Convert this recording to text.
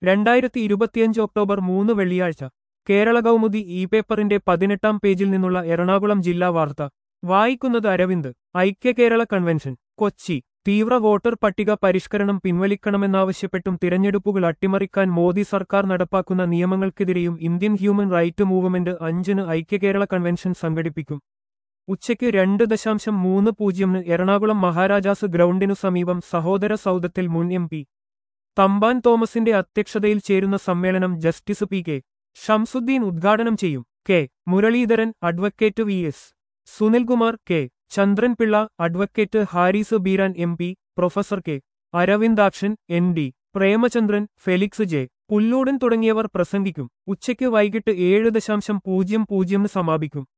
2025 October 3 വെള്ളിയാഴ്ച Kerala Kaumudi E പേപ്പറിന്റെ 18-ാം പേജിൽ നിന്നുള്ള എറണാകുളം ജില്ലാ വാർത്ത വായിക്കുന്നത് അരവിന്ദ്. ഐക്യ കേരള കൺവെൻഷൻ കൊച്ചി. തീവ്ര വോട്ടർ പട്ടിക പരിഷ്കരണം പിൻവലിക്കണമെന്നാവശ്യപ്പെട്ടും തിരഞ്ഞെടുപ്പുകൾ അട്ടിമറിക്കാൻ മോദി സർക്കാർ നടപ്പാക്കുന്ന നിയമങ്ങൾക്കെതിരെയും ഇന്ത്യൻ ഹ്യൂമൻ റൈറ്റ് മൂവ്മെന്റ് 5-ന് ഐക്യ കേരള കൺവെൻഷൻ സംഘടിപ്പിക്കും. ഉച്ചയ്ക്ക് 2:30 എറണാകുളം മഹാരാജാസ് ഗ്രൗണ്ടിനു സമീപം സഹോദര സൗധത്തിൽ മുൻ എം പി തമ്പാൻ തോമസിന്റെ അധ്യക്ഷതയിൽ ചേരുന്ന സമ്മേളനം ജസ്റ്റിസ് പി കെ ഷംസുദ്ദീൻ ഉദ്ഘാടനം ചെയ്യും. K Muraleedharan, advocate V S Sunilkumar, K Chandranpillai, advocate Haris Beeran M P, professor K Aravindakshan, N D Premachandran, Felix J Pulloodan തുടങ്ങിയവർ പ്രസംഗിക്കും. ഉച്ചയ്ക്ക് വൈകിട്ട് 7:00 സമാപിക്കും.